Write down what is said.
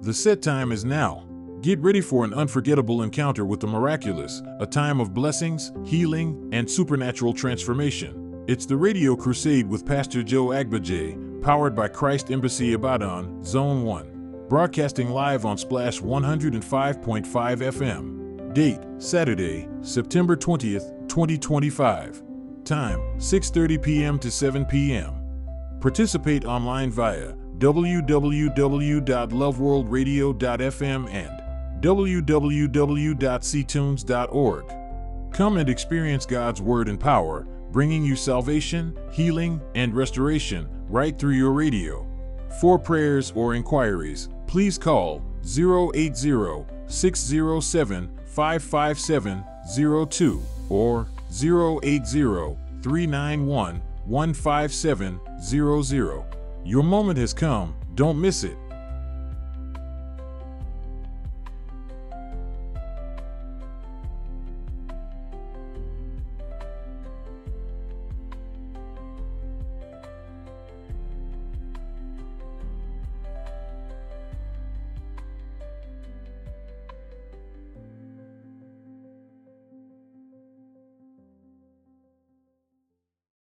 The set time is now. Get ready for an unforgettable encounter with the miraculous, a time of blessings, healing, and supernatural transformation. It's the Radio Crusade with Pastor Joe Agbaje, powered by Christ Embassy Ibadan, Zone 1. Broadcasting live on Splash 105.5 FM. Date, Saturday, September 20th, 2025. Time, 6:30 p.m. to 7 p.m. Participate online via www.loveworldradio.fm and www.ctunes.org. Come and experience God's Word and power, bringing you salvation, healing, and restoration right through your radio. For prayers or inquiries, please call 080-607-55702 or 080-391-15700. Your moment has come, don't miss it.